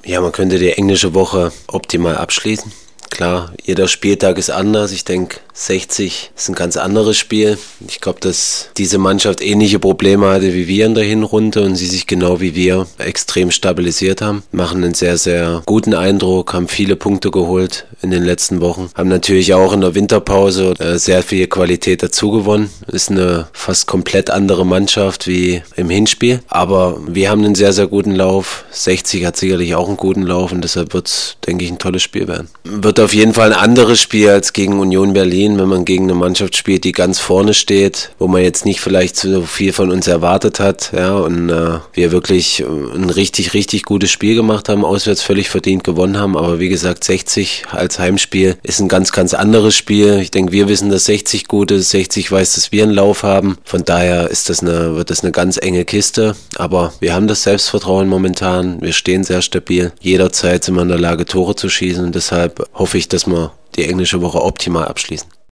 Ja, man könnte die englische Woche optimal abschließen. Klar, jeder Spieltag ist anders. Ich denke, 60 ist ein ganz anderes Spiel. Ich glaube, dass diese Mannschaft ähnliche Probleme hatte wie wir in der Hinrunde und sie sich genau wie wir extrem stabilisiert haben. Machen einen sehr, sehr guten Eindruck, haben viele Punkte geholt in den letzten Wochen. Haben natürlich auch in der Winterpause sehr viel Qualität dazugewonnen. Ist eine fast komplett andere Mannschaft wie im Hinspiel. Aber wir haben einen sehr, sehr guten Lauf. 60 hat sicherlich auch einen guten Lauf und deshalb wird es, denke ich, ein tolles Spiel werden. Wird auf jeden Fall ein anderes Spiel als gegen Union Berlin, wenn man gegen eine Mannschaft spielt, die ganz vorne steht, wo man jetzt nicht vielleicht so viel von uns erwartet hat, ja, und wir wirklich ein richtig, richtig gutes Spiel gemacht haben, auswärts völlig verdient gewonnen haben, aber wie gesagt, 60 als Heimspiel ist ein ganz, ganz anderes Spiel. Ich denke, wir wissen, dass 60 gut ist, 60 weiß, dass wir einen Lauf haben, von daher wird das eine ganz enge Kiste, aber wir haben das Selbstvertrauen momentan, wir stehen sehr stabil, jederzeit sind wir in der Lage, Tore zu schießen und deshalb hoffe ich, dass wir die englische Woche optimal abschließen.